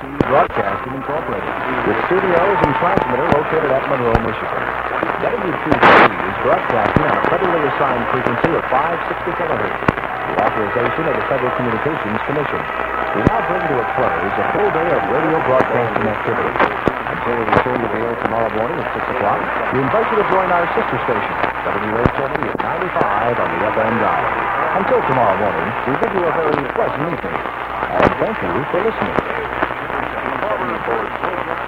Broadcasting Incorporated, with studios and transmitter located at Monroe, Michigan. WQTV is broadcasting on a federally assigned frequency of 560 kilohertz, the authorization of the Federal Communications Commission. We now bring to a close a full day of radio broadcasting activity. Until we return to the air tomorrow morning at 6 o'clock, we invite you to join our sister station, WHME at 95 on the FM dial. Until tomorrow morning, we bid you a very pleasant evening, and thank you for listening.